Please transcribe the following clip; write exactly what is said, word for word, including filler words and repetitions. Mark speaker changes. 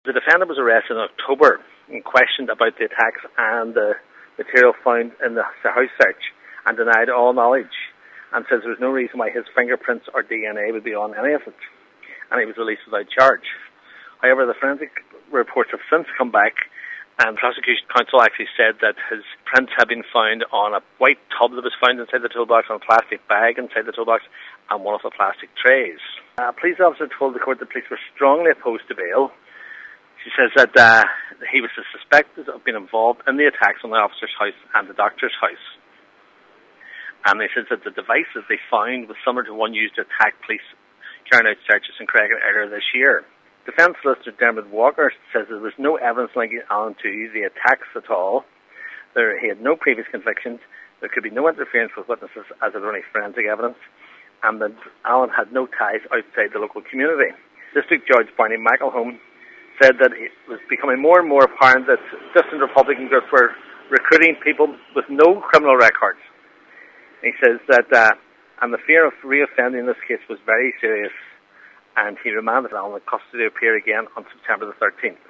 Speaker 1: The defendant was arrested in October and questioned about the attacks and the material found in the house search, and denied all knowledge, and says there was no reason why his fingerprints or D N A would be on any of it, and he was released without charge. However, the forensic reports have since come back, and prosecution counsel actually said that his prints had been found on a white tub that was found inside the toolbox, on a plastic bag inside the toolbox, and one of the plastic trays. A police officer told the court the police were strongly opposed to bail. She says that uh, he was suspected of being involved in the attacks on the officer's house and the doctor's house. And they said that the device that they found was similar to one used to attack police carrying out searches in Craighead earlier this year. Defence solicitor Dermot Walker says there was no evidence linking Alan to the attacks at all. There, he had no previous convictions. There could be no interference with witnesses as of only forensic evidence, and that Alan had no ties outside the local community. District Judge Barney McElhone said that it was becoming more and more apparent that distant Republican groups were recruiting people with no criminal records. He says that, uh, and the fear of reoffending in this case was very serious, and he remanded Alan in custody to appear again on September the thirteenth.